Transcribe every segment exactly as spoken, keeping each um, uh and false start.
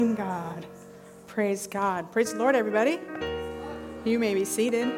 God. Praise God. Praise the Lord, everybody. You may be seated.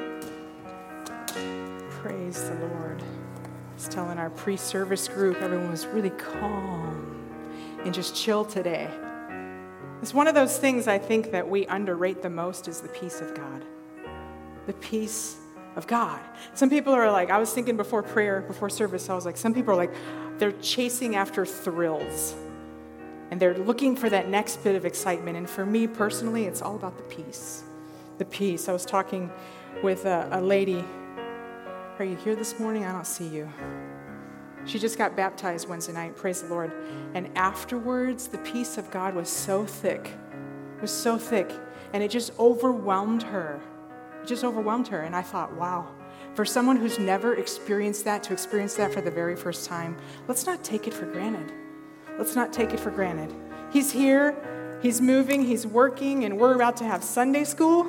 Praise the Lord. I was telling our pre-service group, everyone was really calm and just chill today. It's one of those things I think that we underrate the most is the peace of God. The peace of God. Some people are like, I was thinking before prayer, before service, I was like, some people are like, they're chasing after thrills. And they're looking for that next bit of excitement. And for me personally, it's all about the peace. The peace. I was talking with a, a lady. Are you here this morning? I don't see you. She just got baptized Wednesday night. Praise the Lord. And afterwards, the peace of God was so thick. It was so thick. And it just overwhelmed her. It just overwhelmed her. And I thought, wow. For someone who's never experienced that, to experience that for the very first time, let's not take it for granted. Let's not take it for granted. He's here, he's moving, he's working, and we're about to have Sunday school.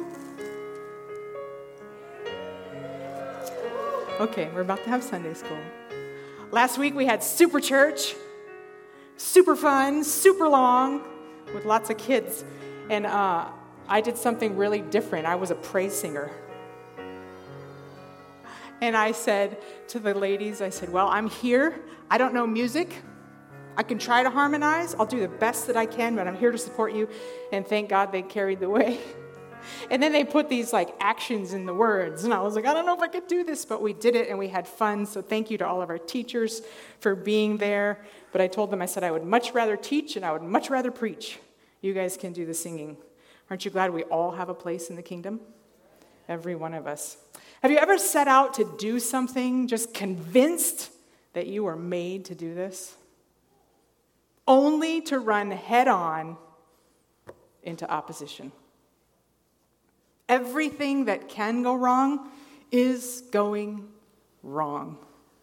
Okay, we're about to have Sunday school. Last week we had super church, super fun, super long, with lots of kids. And uh, I did something really different. I was a praise singer. And I said to the ladies, I said, well, I'm here. I don't know music. I can try to harmonize. I'll do the best that I can, but I'm here to support you. And thank God they carried the way. And then they put these like actions in the words. And I was like, I don't know if I could do this, but we did it and we had fun. So thank you to all of our teachers for being there. But I told them, I said, I would much rather teach and I would much rather preach. You guys can do the singing. Aren't you glad we all have a place in the kingdom? Every one of us. Have you ever set out to do something just convinced that you were made to do this? Only to run head-on into opposition. Everything that can go wrong is going wrong.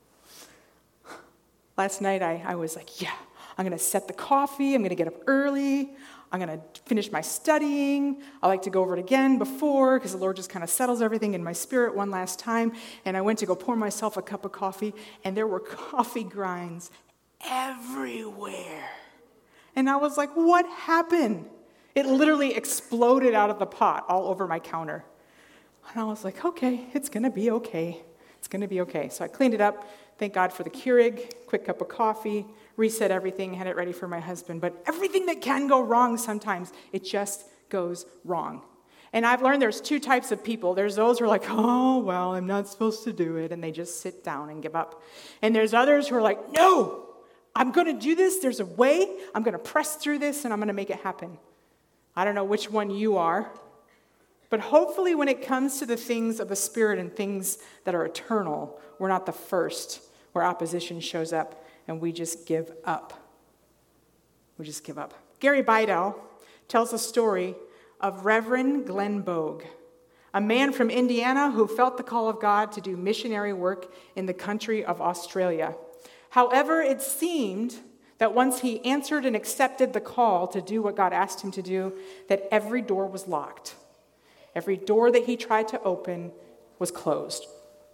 Last night, I, I was like, yeah, I'm going to set the coffee. I'm going to get up early. I'm going to finish my studying. I like to go over it again before because the Lord just kind of settles everything in my spirit one last time. And I went to go pour myself a cup of coffee, and there were coffee grinds everywhere. And I was like, what happened? It literally exploded out of the pot all over my counter. And I was like, okay, it's going to be okay. It's going to be okay. So I cleaned it up. Thank God for the Keurig, quick cup of coffee, reset everything, had it ready for my husband. But everything that can go wrong sometimes, it just goes wrong. And I've learned there's two types of people. There's those who are like, oh, well, I'm not supposed to do it. And they just sit down and give up. And there's others who are like, no, I'm going to do this. There's a way. I'm going to press through this, and I'm going to make it happen. I don't know which one you are. But hopefully when it comes to the things of the Spirit and things that are eternal, we're not the first where opposition shows up and we just give up. We just give up. Gary Bidell tells a story of Reverend Glenn Bogue, a man from Indiana who felt the call of God to do missionary work in the country of Australia. However, it seemed that once he answered and accepted the call to do what God asked him to do, that every door was locked. Every door that he tried to open was closed.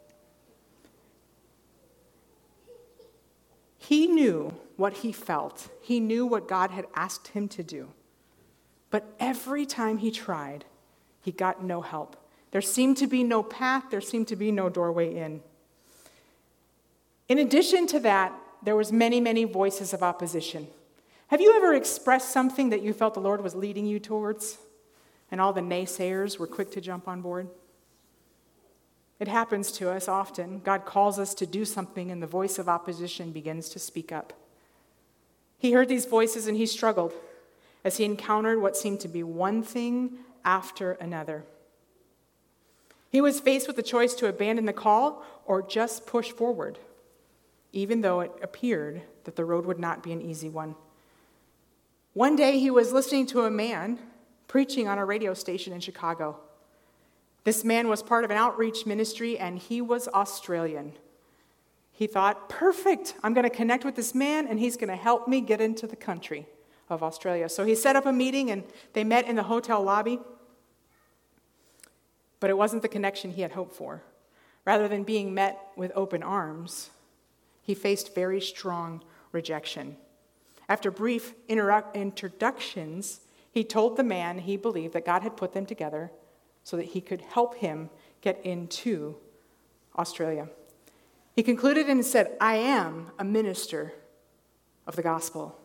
He knew what he felt. He knew what God had asked him to do. But every time he tried, he got no help. There seemed to be no path. There seemed to be no doorway in. In addition to that, there was many, many voices of opposition. Have you ever expressed something that you felt the Lord was leading you towards, and all the naysayers were quick to jump on board? It happens to us often. God calls us to do something, and the voice of opposition begins to speak up. He heard these voices, and he struggled as he encountered what seemed to be one thing after another. He was faced with the choice to abandon the call or just push forward, even though it appeared that the road would not be an easy one. One day, he was listening to a man preaching on a radio station in Chicago. This man was part of an outreach ministry, and he was Australian. He thought, perfect, I'm going to connect with this man, and he's going to help me get into the country of Australia. So he set up a meeting, and they met in the hotel lobby. But it wasn't the connection he had hoped for. Rather than being met with open arms, he faced very strong rejection. After brief inter- introductions, He told the man he believed that God had put them together so that he could help him get into Australia. He concluded and said, I am a minister of the gospel.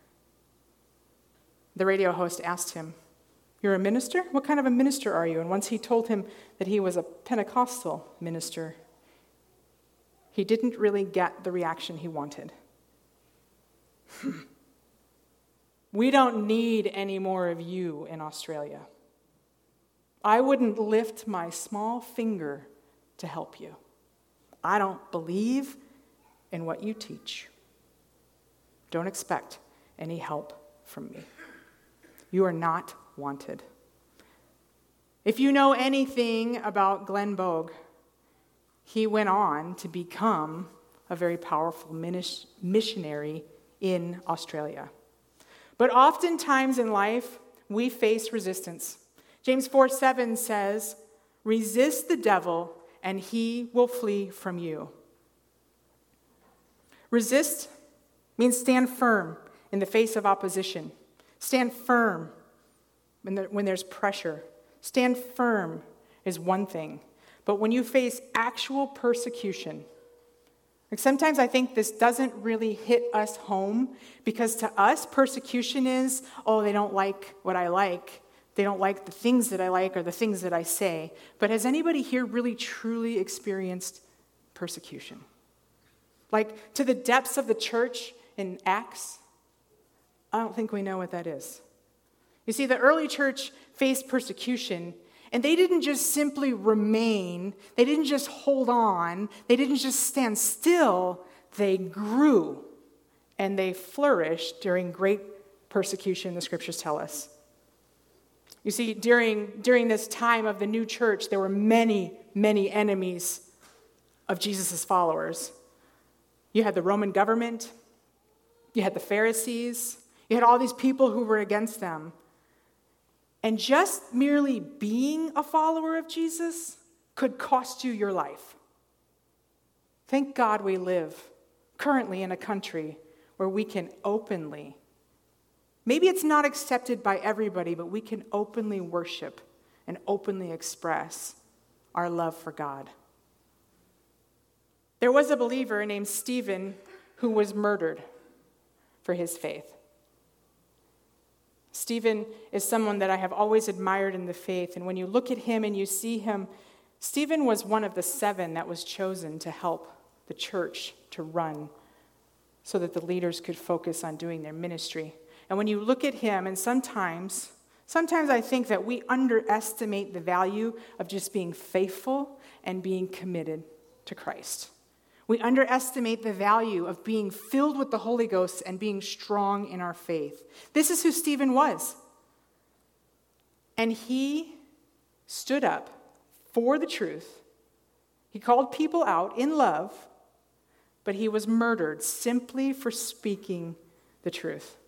The radio host asked him, you're a minister? What kind of a minister are you? And once he told him that he was a Pentecostal minister, he didn't really get the reaction he wanted. We don't need any more of you in Australia. I wouldn't lift my small finger to help you. I don't believe in what you teach. Don't expect any help from me. You are not wanted. If you know anything about Glenn Bogue, he went on to become a very powerful missionary in Australia. But oftentimes in life, we face resistance. James four seven says, resist the devil and he will flee from you. Resist means stand firm in the face of opposition. Stand firm when, there, when there's pressure. Stand firm is one thing. But when you face actual persecution, like sometimes I think this doesn't really hit us home because to us, persecution is, oh, they don't like what I like. They don't like the things that I like or the things that I say. But has anybody here really truly experienced persecution? Like to the depths of the church in Acts? I don't think we know what that is. You see, the early church faced persecution, and they didn't just simply remain. They didn't just hold on. They didn't just stand still. They grew, and they flourished during great persecution, the scriptures tell us. You see, during, during this time of the new church, there were many, many enemies of Jesus' followers. You had the Roman government. You had the Pharisees. You had all these people who were against them. And just merely being a follower of Jesus could cost you your life. Thank God we live currently in a country where we can openly, maybe it's not accepted by everybody, but we can openly worship and openly express our love for God. There was a believer named Stephen who was murdered for his faith. Stephen is someone that I have always admired in the faith, and when you look at him and you see him, Stephen was one of the seven that was chosen to help the church to run so that the leaders could focus on doing their ministry. And when you look at him, and sometimes, sometimes I think that we underestimate the value of just being faithful and being committed to Christ. We underestimate the value of being filled with the Holy Ghost and being strong in our faith. This is who Stephen was. And he stood up for the truth. He called people out in love, but he was murdered simply for speaking the truth.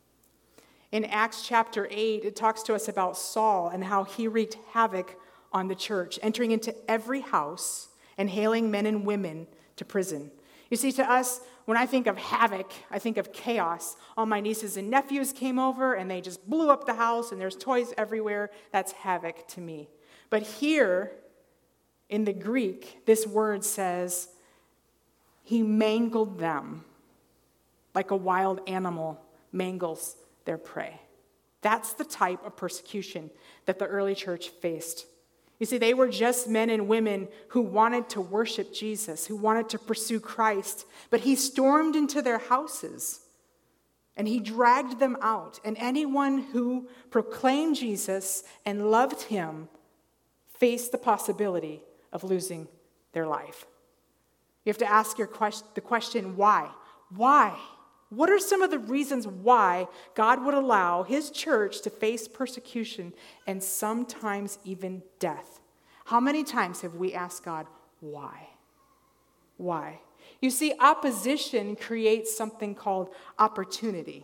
In Acts chapter eight, it talks to us about Saul and how he wreaked havoc on the church, entering into every house and hailing men and women to prison. You see, to us, when I think of havoc, I think of chaos. All my nieces and nephews came over and they just blew up the house and there's toys everywhere. That's havoc to me. But here in the Greek, this word says, he mangled them like a wild animal mangles their prey. That's the type of persecution that the early church faced. You see, they were just men and women who wanted to worship Jesus, who wanted to pursue Christ, but he stormed into their houses and he dragged them out. And anyone who proclaimed Jesus and loved him faced the possibility of losing their life. You have to ask your question, the question, why? Why? What are some of the reasons why God would allow his church to face persecution and sometimes even death? How many times have we asked God, why? Why? You see, opposition creates something called opportunity.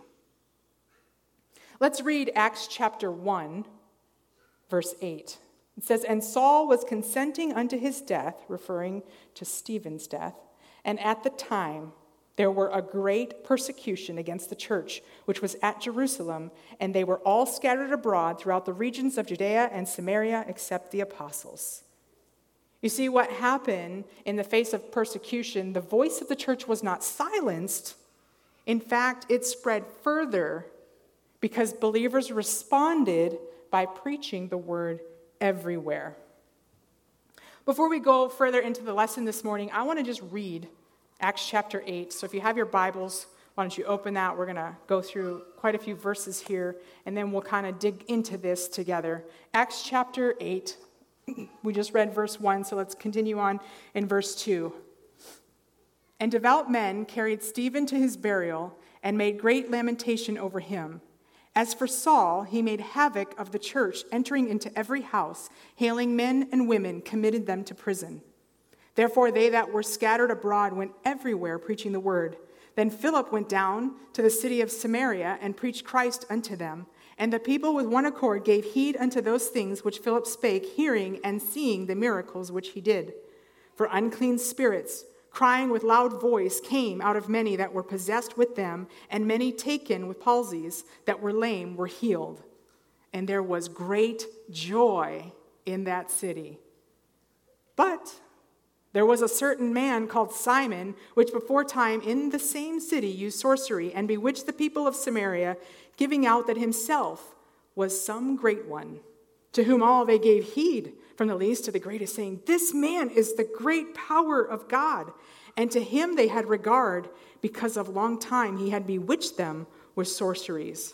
Let's read Acts chapter one, verse eight. It says, and Saul was consenting unto his death, referring to Stephen's death, and at the time there were a great persecution against the church, which was at Jerusalem, and they were all scattered abroad throughout the regions of Judea and Samaria, except the apostles. You see, what happened in the face of persecution, the voice of the church was not silenced. In fact, it spread further because believers responded by preaching the word everywhere. Before we go further into the lesson this morning, I want to just read Acts chapter eight. So if you have your Bibles, why don't you open that? We're going to go through quite a few verses here, and then we'll kind of dig into this together. Acts chapter eight. We just read verse one, so let's continue on in verse two. And devout men carried Stephen to his burial and made great lamentation over him. As for Saul, he made havoc of the church, entering into every house, hailing men and women, committed them to prison. Therefore they that were scattered abroad went everywhere preaching the word. Then Philip went down to the city of Samaria and preached Christ unto them. And the people with one accord gave heed unto those things which Philip spake, hearing and seeing the miracles which he did. For unclean spirits, crying with loud voice, came out of many that were possessed with them, and many taken with palsies that were lame were healed. And there was great joy in that city. But there was a certain man called Simon, which before time in the same city used sorcery, and bewitched the people of Samaria, giving out that himself was some great one, to whom all they gave heed, from the least to the greatest, saying, This man is the great power of God. And to him they had regard, because of long time he had bewitched them with sorceries.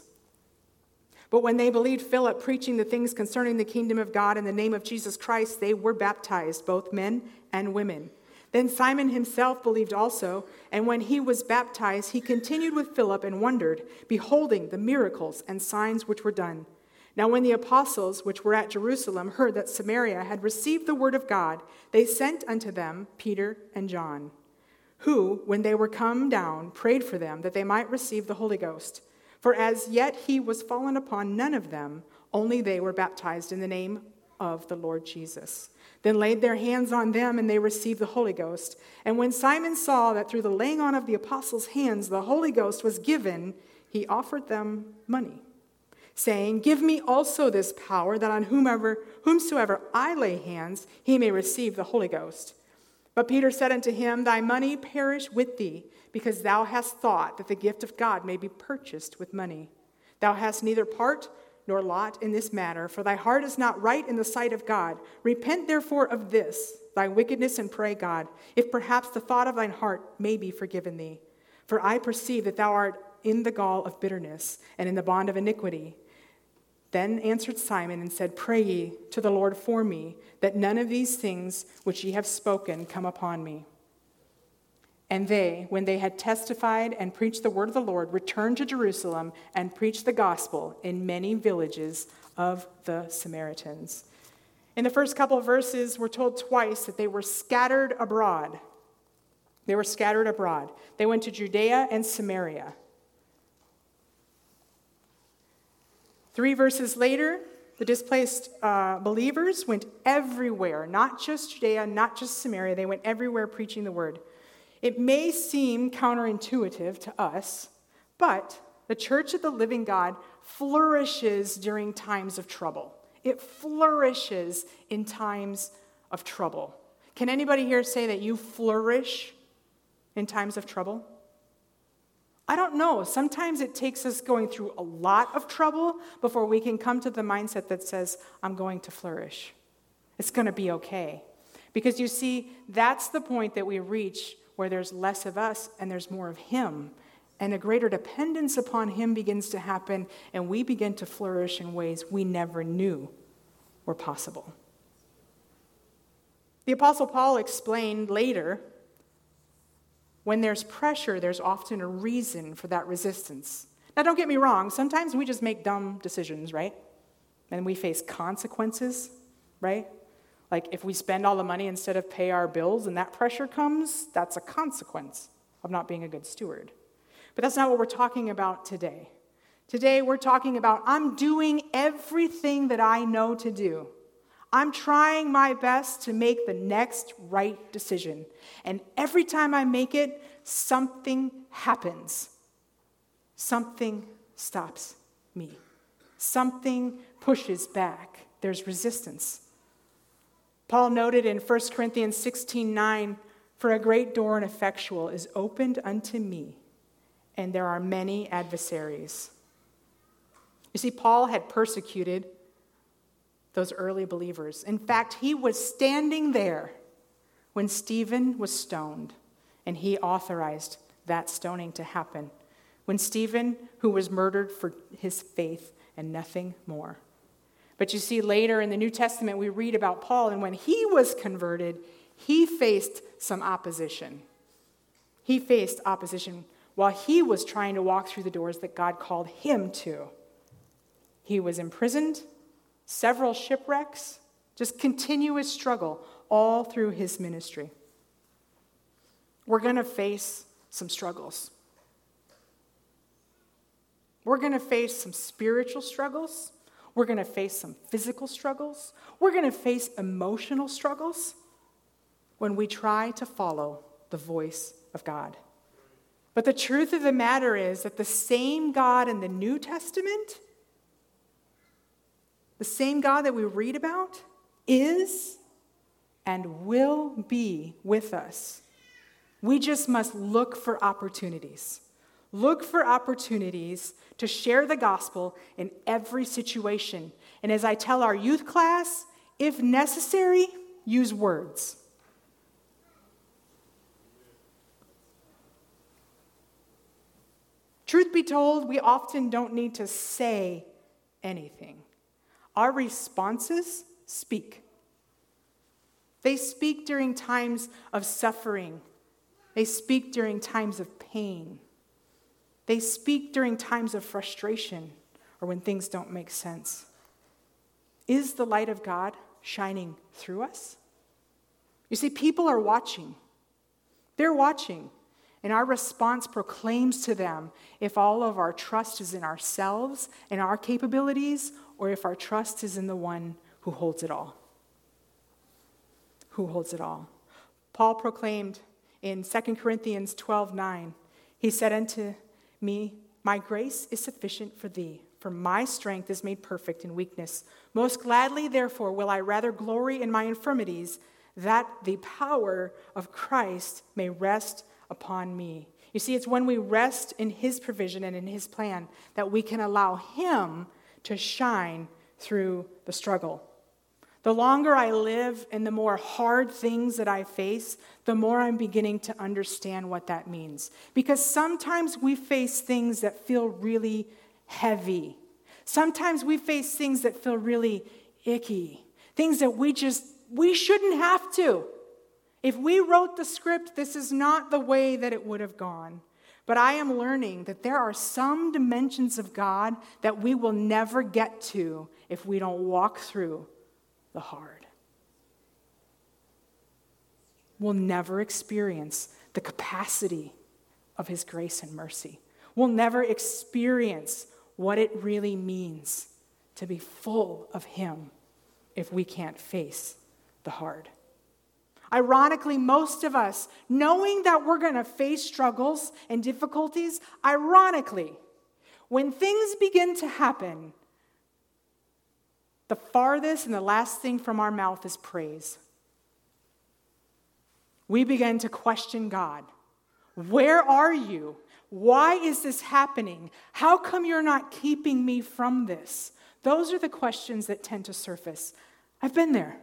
But when they believed Philip preaching the things concerning the kingdom of God in the name of Jesus Christ, they were baptized, both men and women. Then Simon himself believed also, and when he was baptized, he continued with Philip and wondered, beholding the miracles and signs which were done. Now when the apostles which were at Jerusalem heard that Samaria had received the word of God, they sent unto them Peter and John, who, when they were come down, prayed for them that they might receive the Holy Ghost. For as yet he was fallen upon none of them, only they were baptized in the name of the Lord Jesus. Then laid their hands on them, and they received the Holy Ghost. And when Simon saw that through the laying on of the apostles' hands the Holy Ghost was given, he offered them money, saying, Give me also this power, that on whomever, whomsoever I lay hands, he may receive the Holy Ghost. But Peter said unto him, Thy money perish with thee, because thou hast thought that the gift of God may be purchased with money. Thou hast neither part nor lot in this matter, for thy heart is not right in the sight of God. Repent therefore of this, thy wickedness, and pray God, if perhaps the thought of thine heart may be forgiven thee. For I perceive that thou art in the gall of bitterness, and in the bond of iniquity. Then answered Simon and said, Pray ye to the Lord for me, that none of these things which ye have spoken come upon me. And they, when they had testified and preached the word of the Lord, returned to Jerusalem and preached the gospel in many villages of the Samaritans. In the first couple of verses, we're told twice that they were scattered abroad. They were scattered abroad. They went to Judea and Samaria. Three verses later, the displaced uh, believers went everywhere, not just Judea, not just Samaria. They went everywhere preaching the word. It may seem counterintuitive to us, but the Church of the Living God flourishes during times of trouble. It flourishes in times of trouble. Can anybody here say that you flourish in times of trouble? I don't know. Sometimes it takes us going through a lot of trouble before we can come to the mindset that says, I'm going to flourish. It's going to be okay. Because you see, that's the point that we reach where there's less of us and there's more of him. And a greater dependence upon him begins to happen, and we begin to flourish in ways we never knew were possible. The Apostle Paul explained later, when there's pressure, there's often a reason for that resistance. Now, don't get me wrong. Sometimes we just make dumb decisions, right? And we face consequences, right? Like if we spend all the money instead of pay our bills and that pressure comes, that's a consequence of not being a good steward. But that's not what we're talking about today. Today we're talking about I'm doing everything that I know to do. I'm trying my best to make the next right decision. And every time I make it, something happens. Something stops me. Something pushes back. There's resistance. Paul noted in First Corinthians sixteen nine, "For a great door and effectual is opened unto me, and there are many adversaries." You see, Paul had persecuted those early believers. In fact, he was standing there when Stephen was stoned, and he authorized that stoning to happen. When Stephen, who was murdered for his faith and nothing more. But you see, later in the New Testament, we read about Paul, and when he was converted, he faced some opposition. He faced opposition while he was trying to walk through the doors that God called him to. He was imprisoned, several shipwrecks, just continuous struggle all through his ministry. We're going to face some struggles. We're going to face some spiritual struggles. We're going to face some physical struggles. We're going to face emotional struggles when we try to follow the voice of God. But the truth of the matter is that the same God in the New Testament, the same God that we read about, is and will be with us. We just must look for opportunities. Look for opportunities to share the gospel in every situation. And as I tell our youth class, if necessary, use words. Truth be told, we often don't need to say anything. Our responses speak. They speak during times of suffering. They speak during times of pain. They speak during times of frustration or when things don't make sense. Is the light of God shining through us? You see, people are watching. They're watching. And our response proclaims to them if all of our trust is in ourselves and our capabilities, or if our trust is in the one who holds it all. Who holds it all. Paul proclaimed in Second Corinthians twelve nine, he said unto me, "My grace is sufficient for thee, for my strength is made perfect in weakness. Most gladly, therefore, will I rather glory in my infirmities, that the power of Christ may rest upon me." You see, it's when we rest in his provision and in his plan that we can allow him to shine through the struggle. The longer I live and the more hard things that I face, the more I'm beginning to understand what that means. Because sometimes we face things that feel really heavy. Sometimes we face things that feel really icky. Things that we just, we shouldn't have to. If we wrote the script, this is not the way that it would have gone. But I am learning that there are some dimensions of God that we will never get to if we don't walk through the hard. We'll never experience the capacity of his grace and mercy. We'll never experience what it really means to be full of him if we can't face the hard. Ironically, most of us, knowing that we're going to face struggles and difficulties, ironically, when things begin to happen, the farthest and the last thing from our mouth is praise. We begin to question God. Where are you? Why is this happening? How come you're not keeping me from this? Those are the questions that tend to surface. I've been there.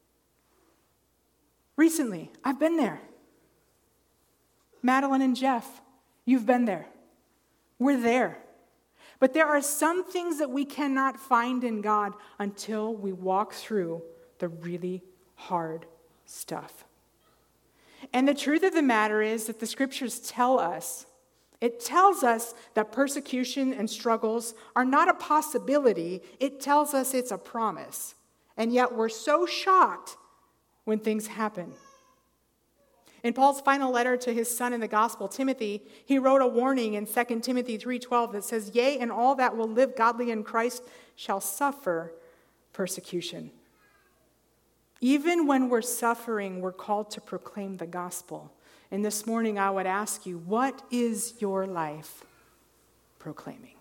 Recently, I've been there. Madeline and Jeff, you've been there. We're there. But there are some things that we cannot find in God until we walk through the really hard stuff. And the truth of the matter is that the scriptures tell us, it tells us that persecution and struggles are not a possibility. It tells us it's a promise. And yet we're so shocked when things happen. In Paul's final letter to his son in the gospel, Timothy, he wrote a warning in Second Timothy three twelve that says, "Yea, and all that will live godly in Christ shall suffer persecution." Even when we're suffering, we're called to proclaim the gospel. And this morning I would ask you, what is your life proclaiming?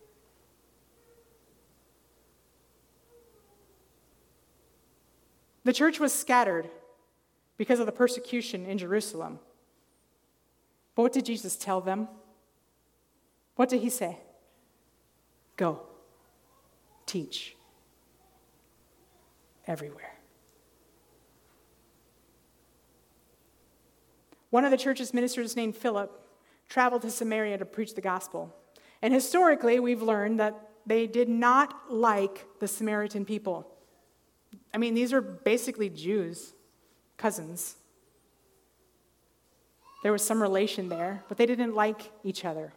The church was scattered because of the persecution in Jerusalem. But what did Jesus tell them? What did he say? Go, teach everywhere. One of the church's ministers named Philip traveled to Samaria to preach the gospel. And historically, we've learned that they did not like the Samaritan people. I mean, these are basically Jews, cousins. There was some relation there, but they didn't like each other.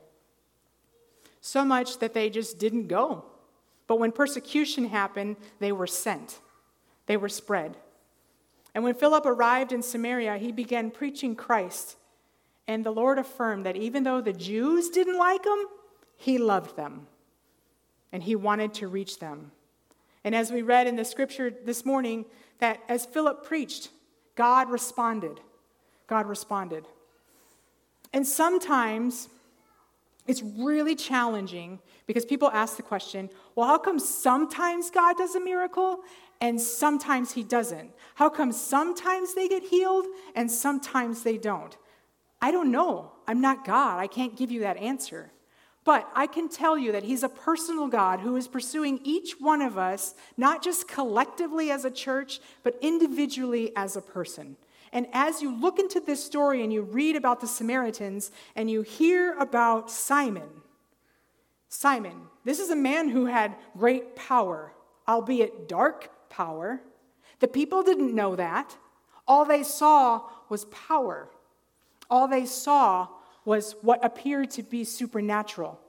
So much that they just didn't go. But when persecution happened, they were sent. They were spread. And when Philip arrived in Samaria, he began preaching Christ. And the Lord affirmed that even though the Jews didn't like him, he loved them. And he wanted to reach them. And as we read in the scripture this morning, that as Philip preached, God responded. God responded. And sometimes it's really challenging because people ask the question, well, how come sometimes God does a miracle and sometimes he doesn't? How come sometimes they get healed and sometimes they don't? I don't know. I'm not God. I can't give you that answer. But I can tell you that he's a personal God who is pursuing each one of us, not just collectively as a church, but individually as a person. And as you look into this story and you read about the Samaritans and you hear about Simon, Simon, this is a man who had great power, albeit dark power. The people didn't know that. All they saw was power. All they saw was what appeared to be supernatural.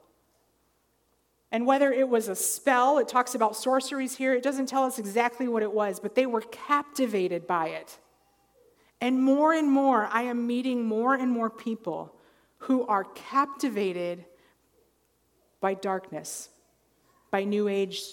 And whether it was a spell, it talks about sorceries here, it doesn't tell us exactly what it was, but they were captivated by it. And more and more, I am meeting more and more people who are captivated by darkness, by New Age,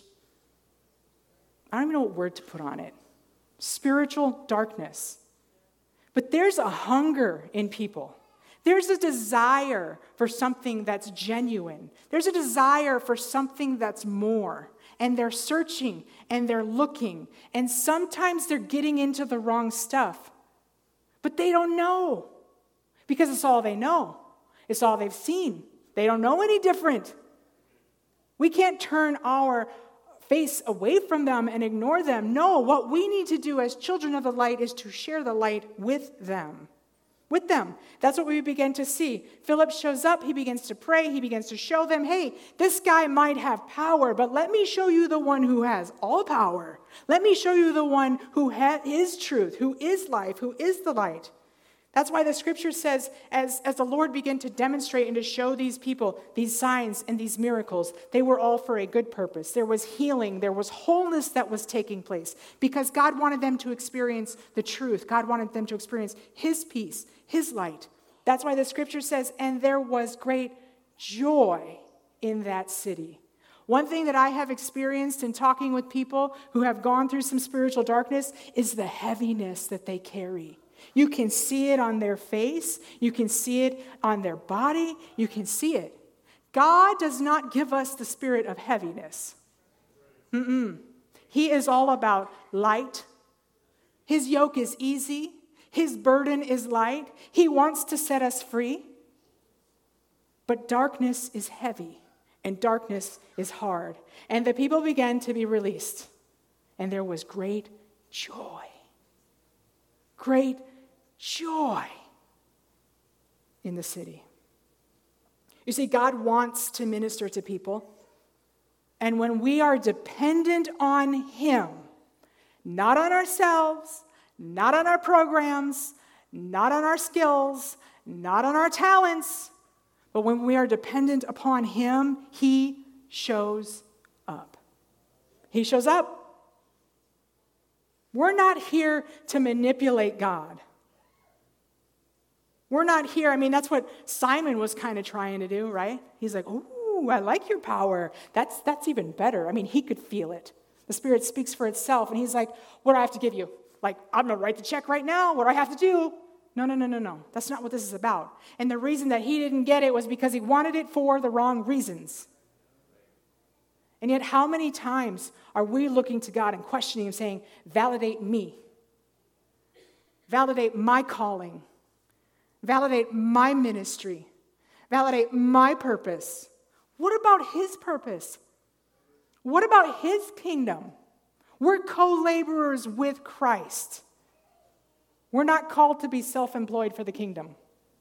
I don't even know what word to put on it, spiritual darkness. But there's a hunger in people. There's a desire for something that's genuine. There's a desire for something that's more. And they're searching and they're looking. And sometimes they're getting into the wrong stuff. But they don't know. Because it's all they know. It's all they've seen. They don't know any different. We can't turn our face away from them and ignore them. No, what we need to do as children of the light is to share the light with them. With them. That's what we begin to see. Philip shows up, he begins to pray, he begins to show them, hey, this guy might have power, but let me show you the one who has all power. Let me show you the one who ha- is truth, who is life, who is the light. That's why the scripture says, as, as the Lord began to demonstrate and to show these people these signs and these miracles, they were all for a good purpose. There was healing, there was wholeness that was taking place because God wanted them to experience the truth. God wanted them to experience his peace, his light. That's why the scripture says, and there was great joy in that city. One thing that I have experienced in talking with people who have gone through some spiritual darkness is the heaviness that they carry. You can see it on their face. You can see it on their body. You can see it. God does not give us the spirit of heaviness. Mm-mm. He is all about light. His yoke is easy. His burden is light. He wants to set us free. But darkness is heavy, and darkness is hard. And the people began to be released, and there was great joy. Great joy in the city. You see, God wants to minister to people. And when we are dependent on him, not on ourselves, not on our programs, not on our skills, not on our talents, but when we are dependent upon him, he shows up. He shows up. We're not here to manipulate God. We're not here, I mean, that's what Simon was kind of trying to do, right? He's like, ooh, I like your power. That's, that's even better. I mean, he could feel it. The Spirit speaks for itself, and he's like, what do I have to give you? Like, I'm going to write the check right now. What do I have to do? No, no, no, no, no. That's not what this is about. And the reason that he didn't get it was because he wanted it for the wrong reasons. And yet, how many times are we looking to God and questioning him, saying, validate me. Validate my calling. Validate my ministry. Validate my purpose. What about his purpose? What about his kingdom? We're co-laborers with Christ. We're not called to be self-employed for the kingdom.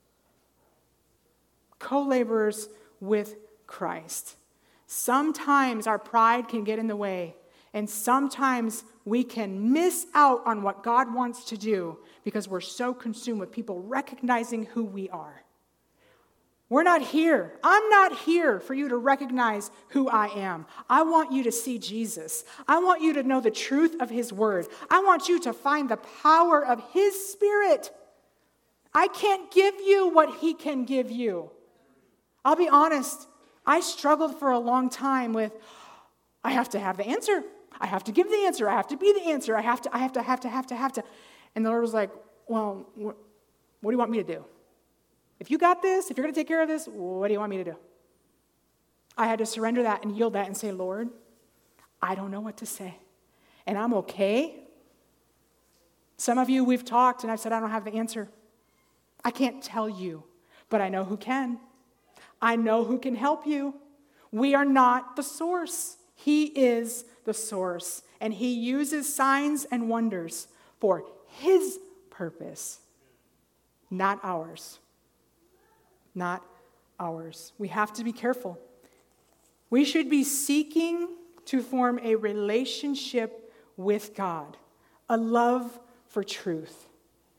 Co-laborers with Christ. Sometimes our pride can get in the way, and sometimes we can miss out on what God wants to do because we're so consumed with people recognizing who we are. We're not here. I'm not here for you to recognize who I am. I want you to see Jesus. I want you to know the truth of his word. I want you to find the power of his Spirit. I can't give you what he can give you. I'll be honest. I struggled for a long time with, I have to have the answer. I have to give the answer. I have to be the answer. I have to, I have to, have to, have to, have to. And the Lord was like, well, wh- what do you want me to do? If you got this, if you're going to take care of this, what do you want me to do? I had to surrender that and yield that and say, Lord, I don't know what to say. And I'm okay. Some of you, we've talked, and I've said, I don't have the answer. I can't tell you, but I know who can. I know who can help you. We are not the source. He is the source, and he uses signs and wonders for his purpose, not ours. Not ours. We have to be careful. We should be seeking to form a relationship with God, a love for truth.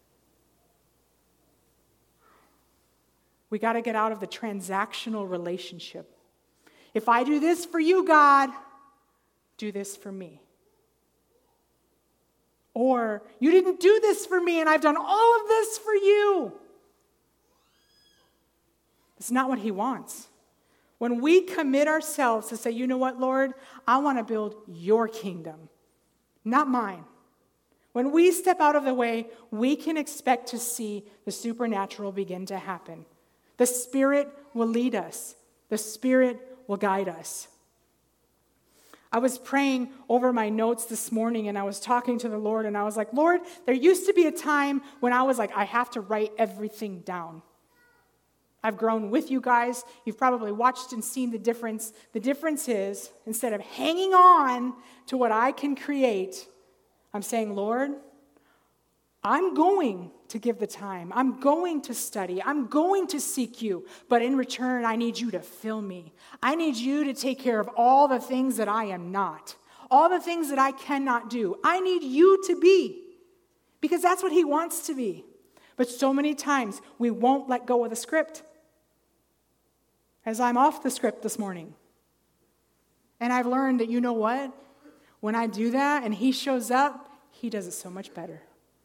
We got to get out of the transactional relationship. If I do this for you, God, do this for me. Or, you didn't do this for me, and I've done all of this for you. It's not what he wants. When we commit ourselves to say, you know what, Lord, I want to build your kingdom, not mine. When we step out of the way, we can expect to see the supernatural begin to happen. The Spirit will lead us. The Spirit will guide us. I was praying over my notes this morning, and I was talking to the Lord, and I was like, Lord, there used to be a time when I was like, I have to write everything down. I've grown with you guys. You've probably watched and seen the difference. The difference is, instead of hanging on to what I can create, I'm saying, Lord, I'm going to give the time. I'm going to study. I'm going to seek you. But in return, I need you to fill me. I need you to take care of all the things that I am not, all the things that I cannot do. I need you to be, because that's what he wants to be. But so many times, we won't let go of the script. As I'm off the script this morning. And I've learned that, you know what? When I do that and he shows up, he does it so much better.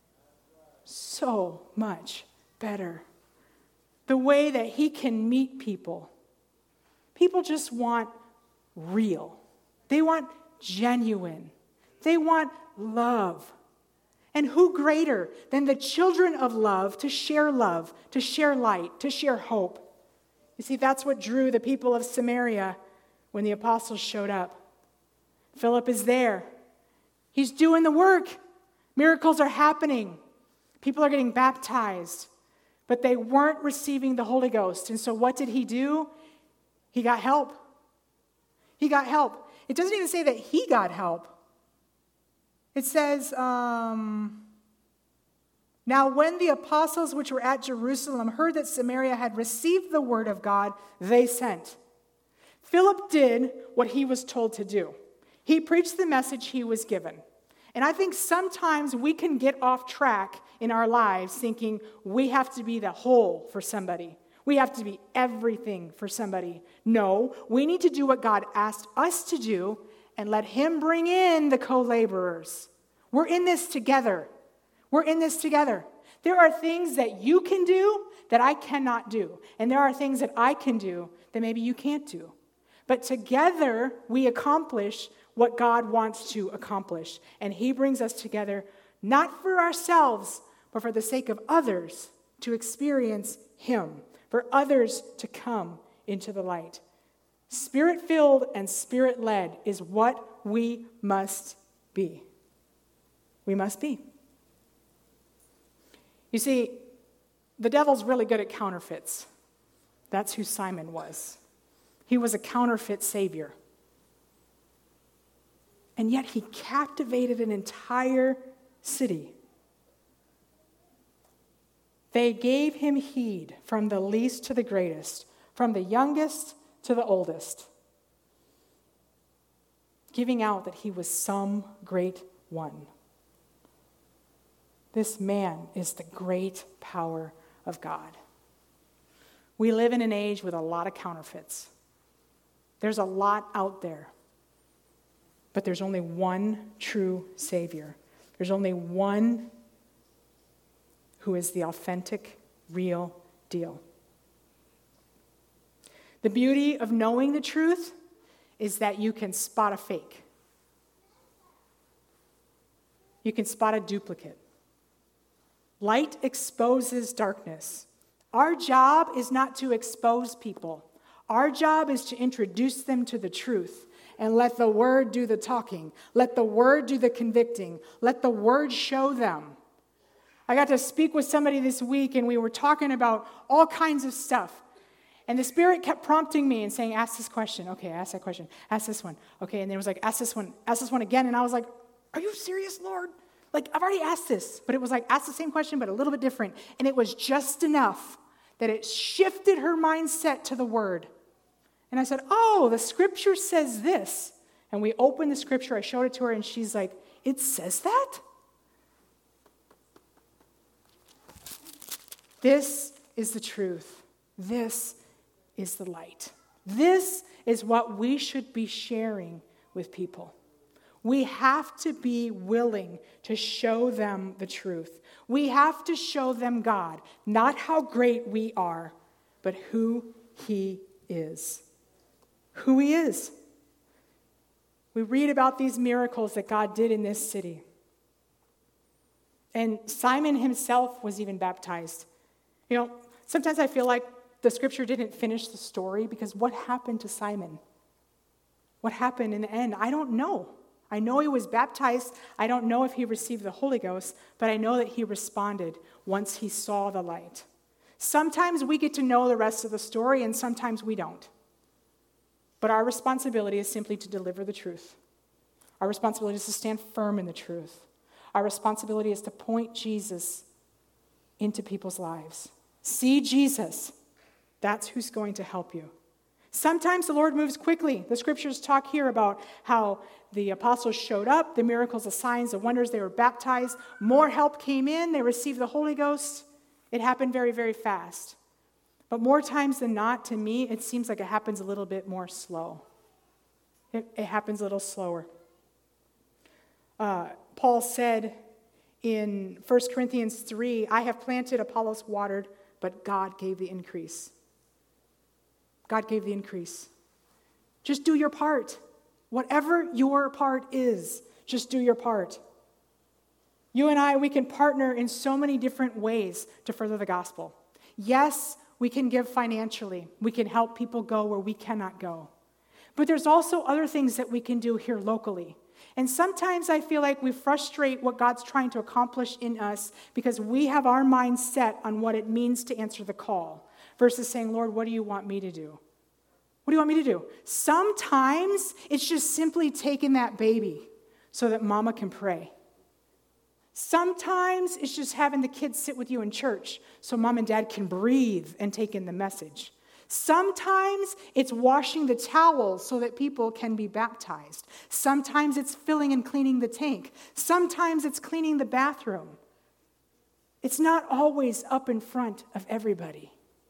So much better. The way that he can meet people. People just want real. They want genuine. They want love. And who greater than the children of love to share love, to share light, to share hope? You see, that's what drew the people of Samaria when the apostles showed up. Philip is there. He's doing the work. Miracles are happening. People are getting baptized. But they weren't receiving the Holy Ghost. And so what did he do? He got help. He got help. It doesn't even say that he got help. It says, um... Now, when the apostles which were at Jerusalem heard that Samaria had received the word of God, they sent. Philip did what he was told to do. He preached the message he was given. And I think sometimes we can get off track in our lives thinking we have to be the whole for somebody. We have to be everything for somebody. No, we need to do what God asked us to do and let him bring in the co-laborers. We're in this together. We're in this together. There are things that you can do that I cannot do. And there are things that I can do that maybe you can't do. But together, we accomplish what God wants to accomplish. And he brings us together, not for ourselves, but for the sake of others, to experience him, for others to come into the light. Spirit-filled and Spirit-led is what we must be. We must be. You see, the devil's really good at counterfeits. That's who Simon was. He was a counterfeit savior. And yet he captivated an entire city. They gave him heed from the least to the greatest, from the youngest to the oldest, giving out that he was some great one. This man is the great power of God. We live in an age with a lot of counterfeits. There's a lot out there. But there's only one true Savior. There's only one who is the authentic, real deal. The beauty of knowing the truth is that you can spot a fake. You can spot a duplicate. Light exposes darkness. Our job is not to expose people. Our job is to introduce them to the truth and let the word do the talking. Let the word do the convicting. Let the word show them. I got to speak with somebody this week, and we were talking about all kinds of stuff. And the Spirit kept prompting me and saying, ask this question. Okay, ask that question. Ask this one. Okay, and then it was like, ask this one. Ask this one again. And I was like, are you serious, Lord? Like, I've already asked this. But it was like, ask the same question, but a little bit different. And it was just enough that it shifted her mindset to the word. And I said, oh, the scripture says this. And we opened the scripture. I showed it to her, and she's like, it says that? This is the truth. This is the light. This is what we should be sharing with people. We have to be willing to show them the truth. We have to show them God, not how great we are, but who he is. Who he is. We read about these miracles that God did in this city. And Simon himself was even baptized. You know, sometimes I feel like the scripture didn't finish the story because what happened to Simon? What happened in the end? I don't know. I know he was baptized. I don't know if he received the Holy Ghost, but I know that he responded once he saw the light. Sometimes we get to know the rest of the story, and sometimes we don't. But our responsibility is simply to deliver the truth. Our responsibility is to stand firm in the truth. Our responsibility is to point Jesus into people's lives. See Jesus. That's who's going to help you. Sometimes the Lord moves quickly. The scriptures talk here about how the apostles showed up, the miracles, the signs, the wonders, they were baptized. More help came in. They received the Holy Ghost. It happened very, very fast. But more times than not, to me, it seems like it happens a little bit more slow. It, it happens a little slower. Uh, Paul said in First Corinthians three, I have planted, Apollos watered, but God gave the increase. God gave the increase. Just do your part. Whatever your part is, just do your part. You and I, we can partner in so many different ways to further the gospel. Yes, we can give financially. We can help people go where we cannot go. But there's also other things that we can do here locally. And sometimes I feel like we frustrate what God's trying to accomplish in us because we have our mind set on what it means to answer the call versus saying, Lord, what do you want me to do? What do you want me to do? Sometimes it's just simply taking that baby so that mama can pray. Sometimes it's just having the kids sit with you in church so mom and dad can breathe and take in the message. Sometimes it's washing the towels so that people can be baptized. Sometimes it's filling and cleaning the tank. Sometimes it's cleaning the bathroom. It's not always up in front of everybody.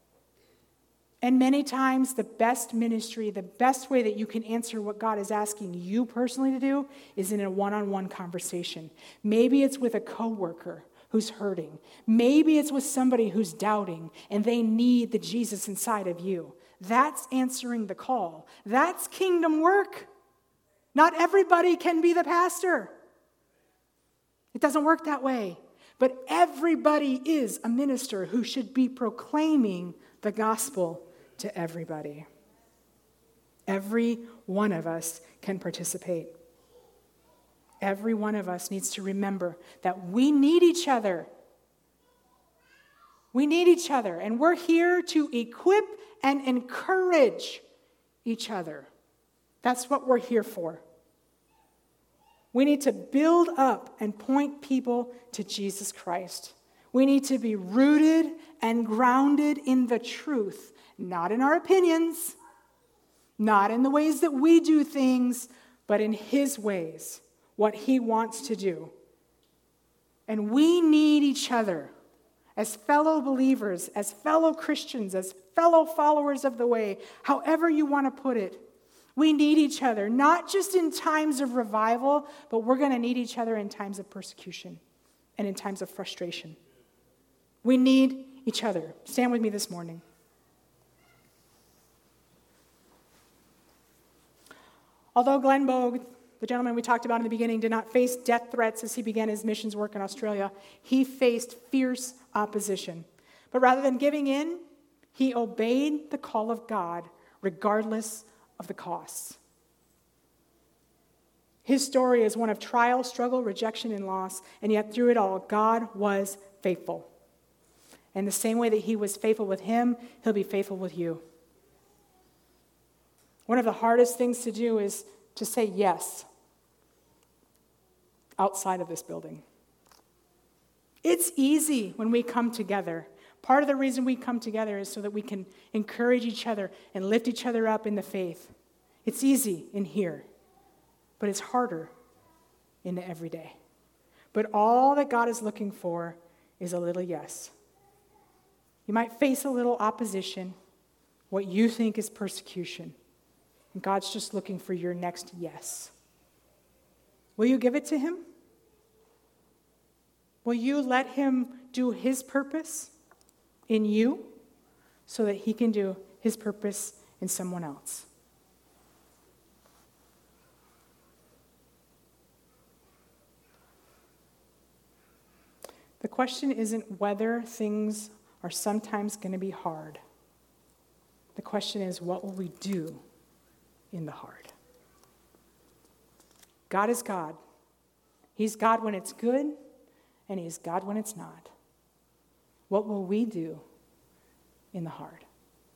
And many times the best ministry, the best way that you can answer what God is asking you personally to do is in a one-on-one conversation. Maybe it's with a coworker who's hurting. Maybe it's with somebody who's doubting and they need the Jesus inside of you. That's answering the call. That's kingdom work. Not everybody can be the pastor. It doesn't work that way. But everybody is a minister who should be proclaiming the gospel to everybody. Every one of us can participate. Every one of us needs to remember that we need each other. We need each other, and we're here to equip and encourage each other. That's what we're here for. We need to build up and point people to Jesus Christ. We need to be rooted and grounded in the truth, not in our opinions, not in the ways that we do things, but in his ways, what he wants to do. And we need each other as fellow believers, as fellow Christians, as fellow followers of the way, however you want to put it. We need each other, not just in times of revival, but we're going to need each other in times of persecution and in times of frustration. We need each other. Stand with me this morning. Although Glenn Bogue, the gentleman we talked about in the beginning, did not face death threats as he began his missions work in Australia, he faced fierce opposition. But rather than giving in, he obeyed the call of God regardless of the costs. His story is one of trial, struggle, rejection, and loss, and yet through it all, God was faithful. And the same way that he was faithful with him, he'll be faithful with you. One of the hardest things to do is to say yes outside of this building. It's easy when we come together. Part of the reason we come together is so that we can encourage each other and lift each other up in the faith. It's easy in here, but it's harder in the everyday. But all that God is looking for is a little yes. You might face a little opposition, what you think is persecution, and God's just looking for your next yes. Will you give it to him? Will you let him do his purpose in you so that he can do his purpose in someone else? The question isn't whether things are sometimes going to be hard. The question is, what will we do in the hard? God is God. He's God when it's good, and he's God when it's not. What will we do in the hard?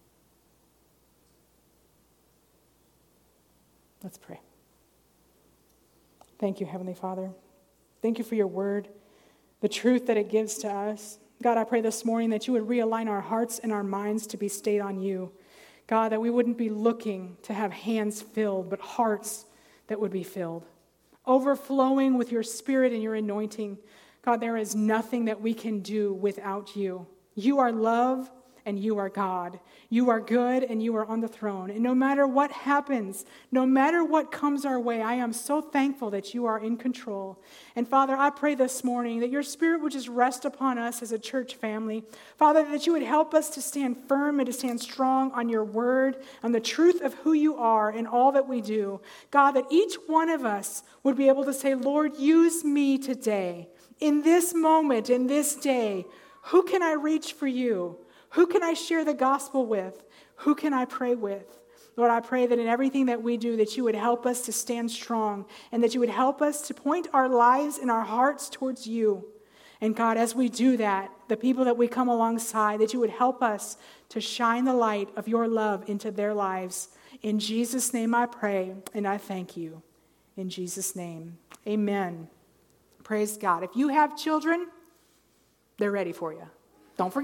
Let's pray. Thank you, Heavenly Father. Thank you for your word, the truth that it gives to us. God, I pray this morning that you would realign our hearts and our minds to be stayed on you. God, that we wouldn't be looking to have hands filled, but hearts that would be filled, overflowing with your spirit and your anointing. God, there is nothing that we can do without you. You are love and you are God. You are good and you are on the throne. And no matter what happens, no matter what comes our way, I am so thankful that you are in control. And Father, I pray this morning that your spirit would just rest upon us as a church family. Father, that you would help us to stand firm and to stand strong on your word, on the truth of who you are in all that we do. God, that each one of us would be able to say, Lord, use me today. In this moment, in this day, who can I reach for you? Who can I share the gospel with? Who can I pray with? Lord, I pray that in everything that we do, that you would help us to stand strong and that you would help us to point our lives and our hearts towards you. And God, as we do that, the people that we come alongside, that you would help us to shine the light of your love into their lives. In Jesus' name I pray, and I thank you. In Jesus' name, amen. Praise God. If you have children, they're ready for you. Don't forget.